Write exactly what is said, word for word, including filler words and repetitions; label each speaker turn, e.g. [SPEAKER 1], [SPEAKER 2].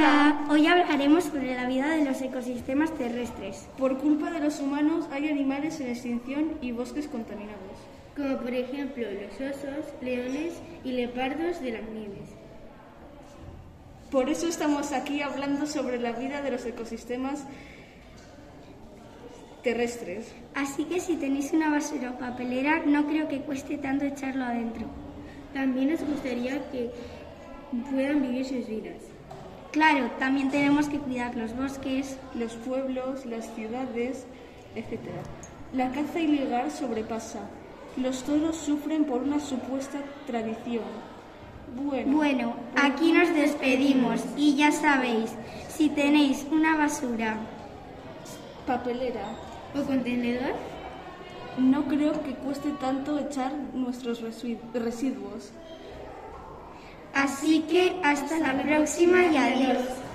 [SPEAKER 1] Hola, hoy hablaremos sobre la vida de los ecosistemas terrestres.
[SPEAKER 2] Por culpa de los humanos hay animales en extinción y bosques contaminados.
[SPEAKER 3] Como por ejemplo los osos, leones y leopardos de las nieves.
[SPEAKER 2] Por eso estamos aquí hablando sobre la vida de los ecosistemas terrestres.
[SPEAKER 1] Así que si tenéis una basura o papelera, no creo que cueste tanto echarlo adentro.
[SPEAKER 3] También nos gustaría que puedan vivir sus vidas.
[SPEAKER 1] Claro, también tenemos que cuidar los bosques,
[SPEAKER 2] los pueblos, las ciudades, etcétera. La caza ilegal sobrepasa. Los toros sufren por una supuesta tradición. Bueno,
[SPEAKER 1] bueno, aquí nos despedimos y ya sabéis, si tenéis una basura,
[SPEAKER 2] papelera
[SPEAKER 3] o contenedor,
[SPEAKER 2] no creo que cueste tanto echar nuestros residuos.
[SPEAKER 1] Así que hasta la próxima y adiós.